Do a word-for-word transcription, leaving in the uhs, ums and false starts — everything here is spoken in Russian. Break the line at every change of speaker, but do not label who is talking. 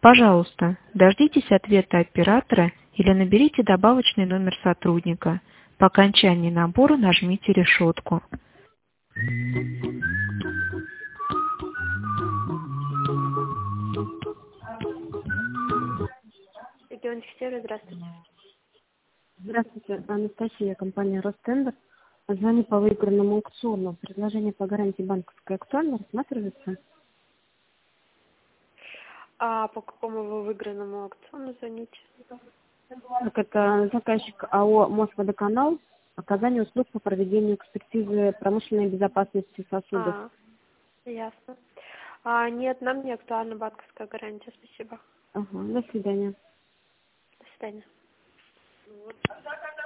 Пожалуйста, дождитесь ответа оператора или наберите добавочный номер сотрудника. По окончании набора нажмите решетку.
Региончик Север, здравствуйте.
Здравствуйте, Анастасия, компания Ростендер. Звоню по выигранному аукциону. Предложение по гарантии банковской актуально рассматривается?
А по какому вы выигранному аукциону звоните?
Так, это заказчик АО «Мосводоканал», оказание услуг по проведению экспертизы промышленной безопасности сосудов.
А, ясно. А, нет, нам не актуальна банковская гарантия, спасибо.
Ага, до свидания.
До свидания.